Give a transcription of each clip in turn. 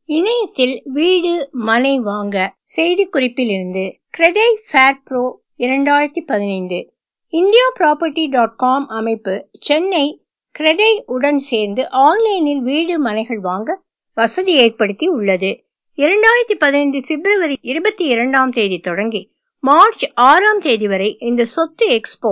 இணையத்தில் வீடு மனை வாங்க செய்திக்குறிப்பிலிருந்து கிரெடை ஃபேர் ப்ரோ 2015 indiaproperty.com அமைப்பு சென்னை கிரெடை உடன் சேர்ந்து ஆன்லைனில் வீடு மனைகள் வாங்க வசதி ஏற்படுத்தி உள்ளது. 2015 பிப்ரவரி 22ஆம் தேதி தொடங்கி மார்ச் 6ஆம் தேதி வரை இந்த சொத்து எக்ஸ்போ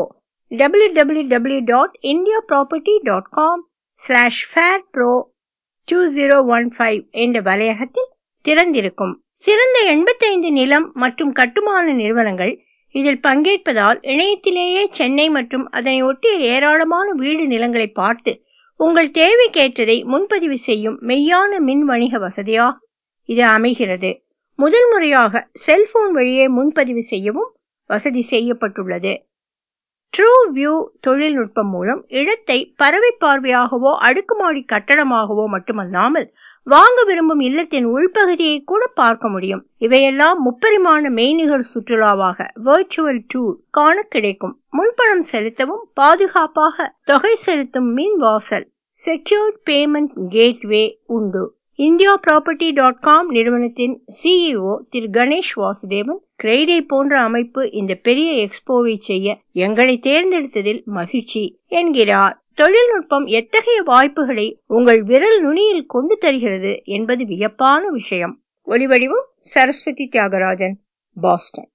www.indiaproperty.com/fairpro2015 என்ற வலையகத்தில் திறந்திருக்கும். சிறந்த 85 நிலம் மற்றும் கட்டுமான நிறுவனங்கள் இதில் பங்கேற்பதால் இணையத்திலேயே சென்னை மற்றும் அதனை ஒட்டிய ஏராளமான வீடு நிலங்களை பார்த்து உங்கள் தேவைக்கேற்றதை முன்பதிவு செய்யும் மெய்யான மின் வணிக வசதியாக இது அமைகிறது. முதல் முறையாக செல்போன் வழியே முன்பதிவு செய்யவும் வசதி செய்யப்பட்டுள்ளது. ட்ரூ வியூ தொழில்நுட்பம் மூலம் இடத்தை பறவை பார்வையாகவோ அடுக்குமாடி கட்டடமாகவோ மட்டுமல்லாமல் வாங்க விரும்பும் இல்லத்தின் உள்பகுதியை கூட பார்க்க முடியும். இவையெல்லாம் முப்பரிமாண மெய்நிகர் சுற்றுலாவாக வர்ச்சுவல் டூர் காண கிடைக்கும். முன்பணம் செலுத்தவும் பாதுகாப்பாக தொகை செலுத்தும் மின் வாசல் செக்யூர்ட் பேமெண்ட் கேட்வே உண்டு. indiaproperty.com நிறுவனத்தின் CEO திரு கணேஷ் வாசுதேவன், கிரெடை போன்ற அமைப்பு இந்த பெரிய எக்ஸ்போவை செய்ய எங்களை தேர்ந்தெடுத்ததில் மகிழ்ச்சி என்கிறார். தொழில்நுட்பம் எத்தகைய வாய்ப்புகளை உங்கள் விரல் நுனியில் கொண்டு தருகிறது என்பது வியப்பான விஷயம். ஒலிவடிவம் சரஸ்வதி தியாகராஜன், பாஸ்டன்.